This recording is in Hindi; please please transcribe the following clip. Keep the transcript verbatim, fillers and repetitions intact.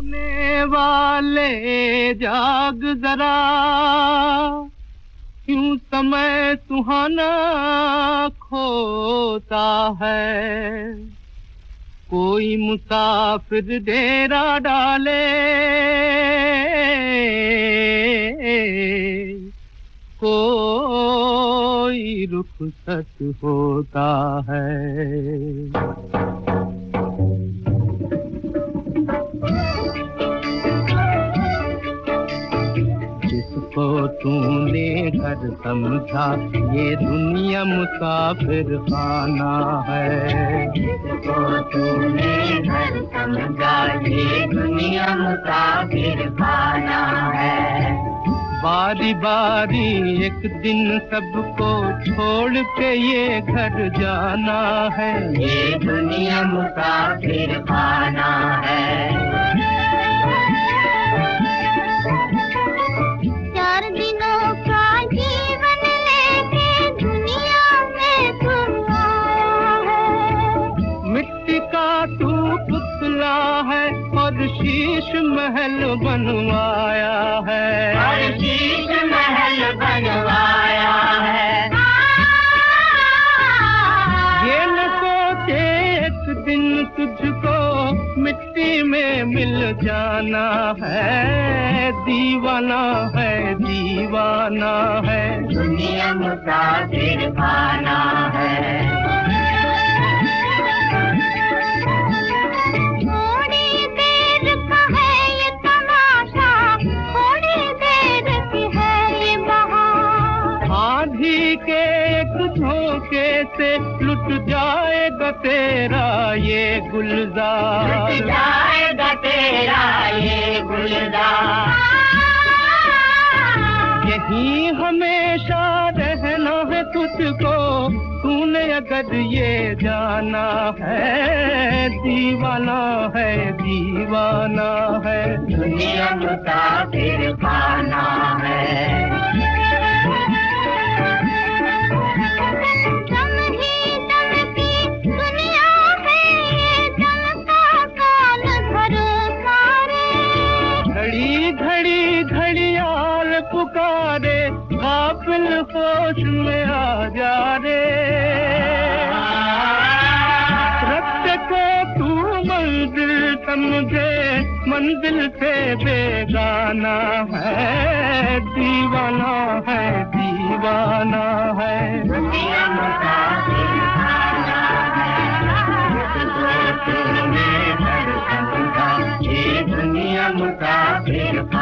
सोने वाले जाग जरा, क्यों समय सुहाना खोता है। कोई मुसाफिर डेरा डाले, कोई रुखसत होता है। जिसको तूने घर समझा ये दुनिया मुसाफिर खाना है। जिसको तूने घर समझा ये दुनिया मुसाफिर खाना है। बारी बारी एक दिन सबको छोड़ के ये घर जाना है। ये दुनिया मुसाफिर खाना है। चार दिनों का जीवन लेके दुनिया में तुम आया है। मिट्टी का तू पुतला है और शीश महल बनवाया है। और शीश महल बनवाया है। ये न सोचे एक दिन तुझको मिट्टी में मिल जाना है। दीवाना है दीवाना है दुनिया मुसाफिर खाना है। थोड़ी देर का है ये तमाशा, थोड़ी देर की है ये बहार। आंधी के एक झोंके से लुट जाएगा तेरा ये गुलजार। लुट जाएगा तेरा ये गुलजार। यहीं हमेशा रहना है तुझको, तूने अगर ये जाना है। दीवाना है दीवाना है दुनिया मुसाफिर खाना है। दम ही दम की दुनिया है ये, दम का कौन भरोसा रे। घड़ी घड़ी घड़ियाल पुकारे, गाफिल होश में आ जा रे। रस्ते को तू मंजिल समझे, मंजिल से बेगाना है। दीवाना है दीवाना है दुनिया मुसाफिर खाना है। जिसको तूने घर समझा ये दुनिया मुसाफिर